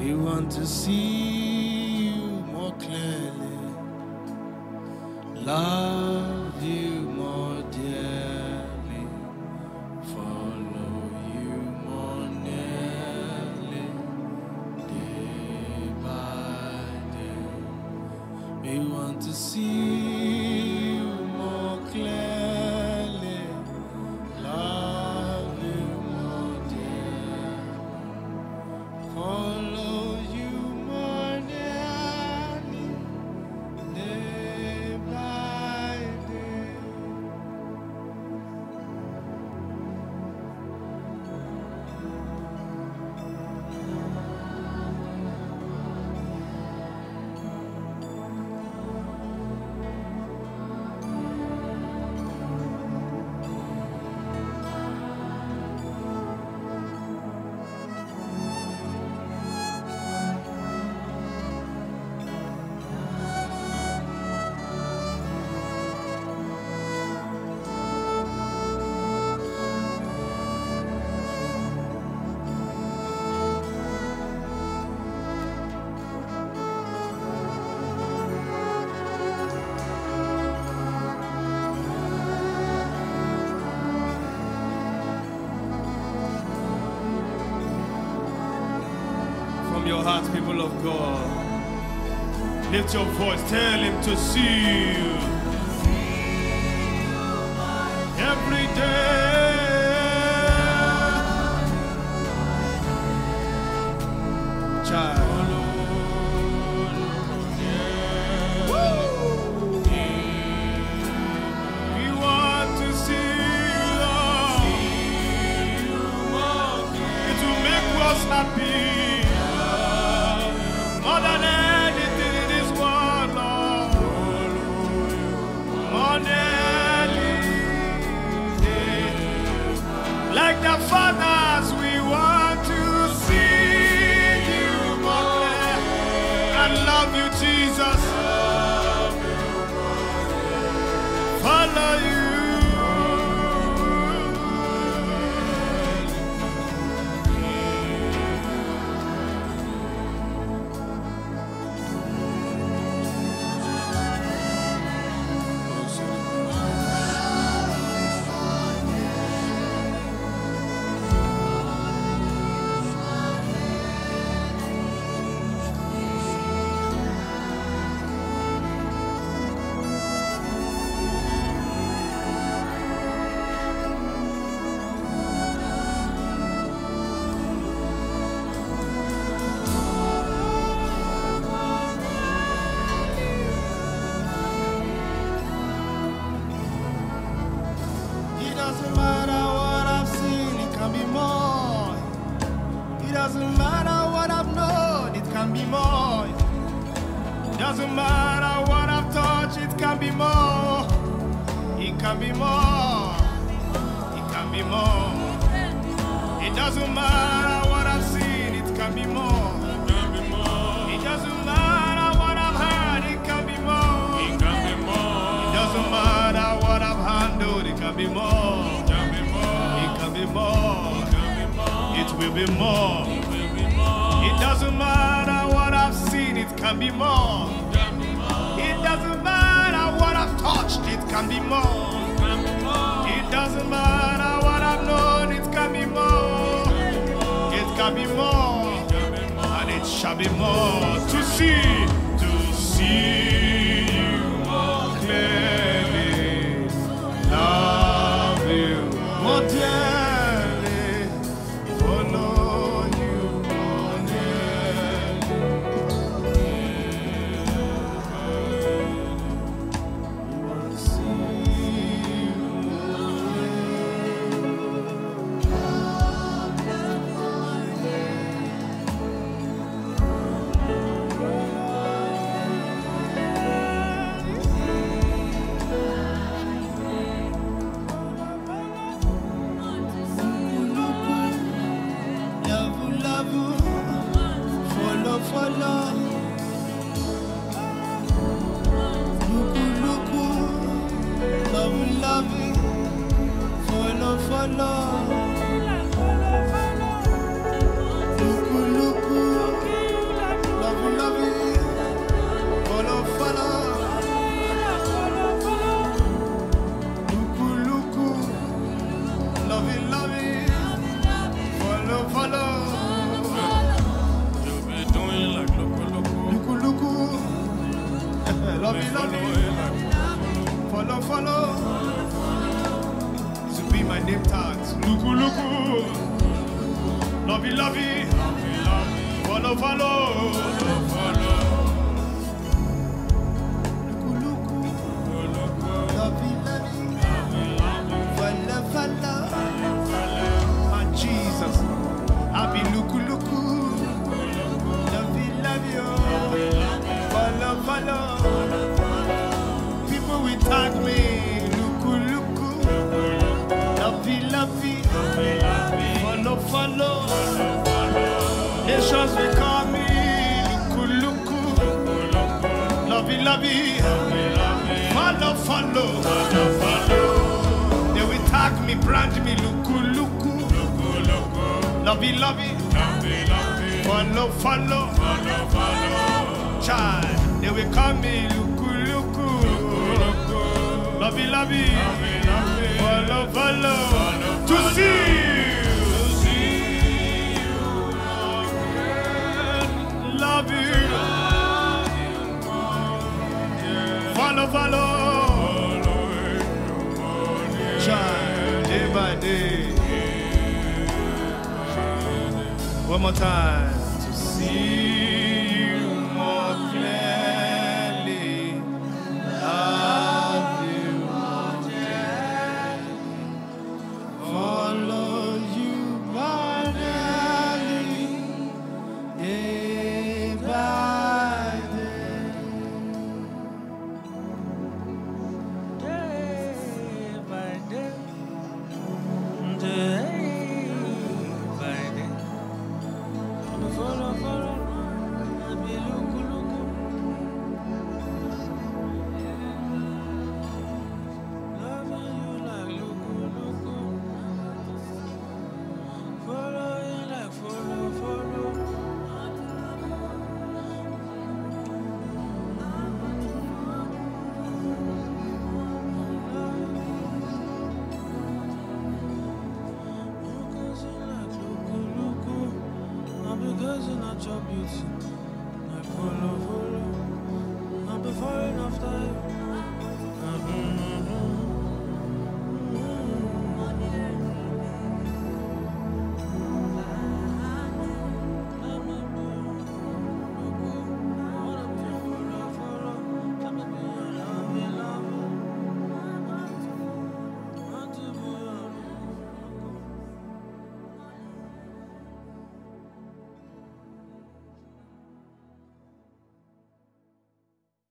We want to see you more clearly, love you more dearly, follow you more nearly, day by day. We want to see you more clearly, love you more dearly, follow you more nearly, day by day. From your hearts, people of God, lift your voice, tell him to see you every day. Child. We want to see you, Lord. It will make us happy. More than anything in this world, Lord. More than anything. Like the fathers, we want to see you more clear. I love you, Jesus. Follow you. It doesn't matter what I've seen, it can be more. It doesn't matter what I've known, it can be more. It doesn't matter what I've touched, it can be more. It can be more. It can be more. It doesn't matter what I've seen, it can be more. It doesn't matter what I've heard, it can be more. It doesn't matter what I've handled, it can be more. It can be more. It will be more. It doesn't matter what I've seen, it can be more. It doesn't matter what I've touched, it can be more. It doesn't matter what I've known, it can be more. It can be more. And it shall be more. To see you more clearly, love you more dearly, follow you more nearly. We want to see you more follow. Lovey, lovey. Follow, follow. People will tag me, luku, lovey, follow. Nations will call me, luku, lovey, follow. They will tag me, brand me, luku, lovey, follow. Child, they will call me luku, lovey, follow, to see you again, love you, follow, child, day by day, one more time, to see. Your beauty, I follow, I'll be falling after you.